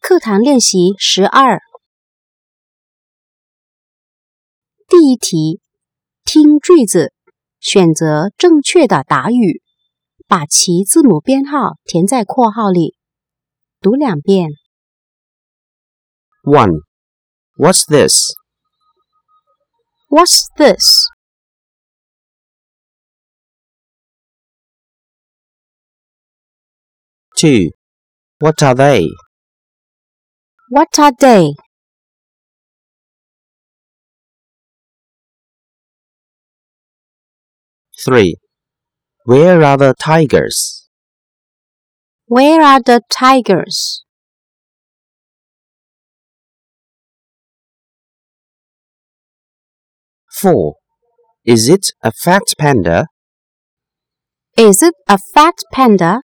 课堂练习12。第一题，听句子，选择正确的答语，把其字母编号填在括号里。读2遍。 1. What's this? What's this? 2. What are they? What are they? 3. Where are the tigers? Where are the tigers? 4. Is it a fat panda? Is it a fat panda?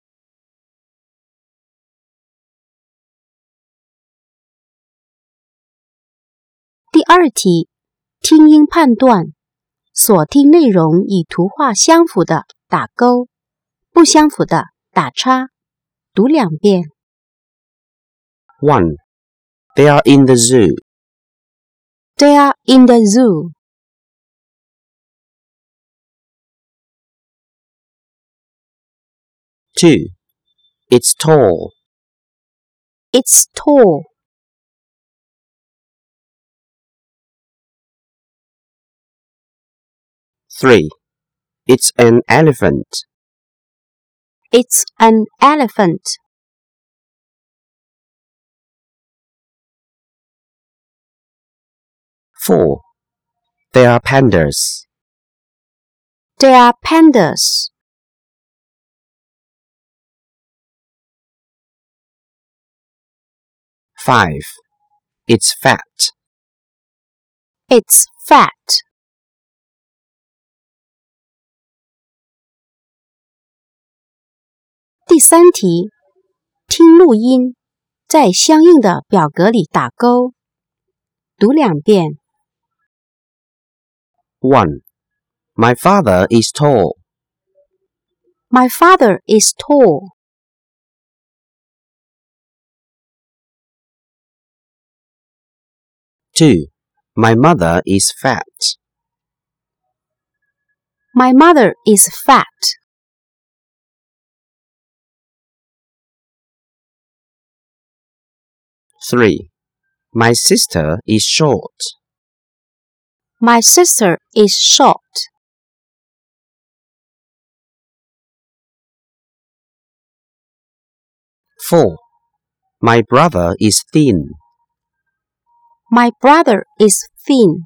第2题，听音判断，所听内容与图画相符的打勾，不相符的打叉。读2遍。 1. They are in the zoo. They are in the zoo. 2. It's tall. It's tall. 3. It's an elephant. It's an elephant. 4. They are pandas. They are pandas. 5. It's fat. It's fat. 第3题，听录音，在相应的表格里打勾。读2遍。 1. My father is tall. My father is tall. 2. My mother is fat. My mother is fat. 3. My sister is short. My sister is short. 4. My brother is thin. My brother is thin.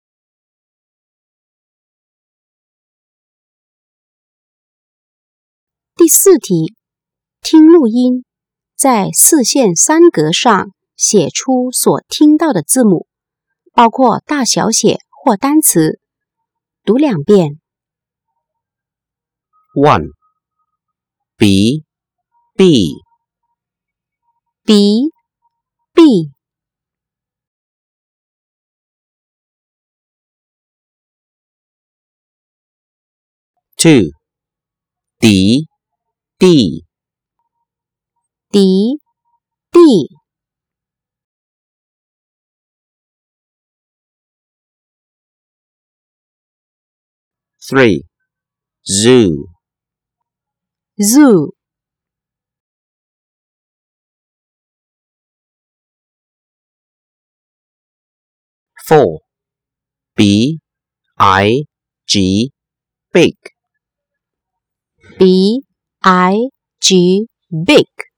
第4题，听录音，在4线3格上写出所听到的字母，包括大小写或单词。读2遍。 1. B, B. B, B. 2. D, D. D, D. 3. Zoo. Zoo. 4. B, I, G, big. B, I, G, big.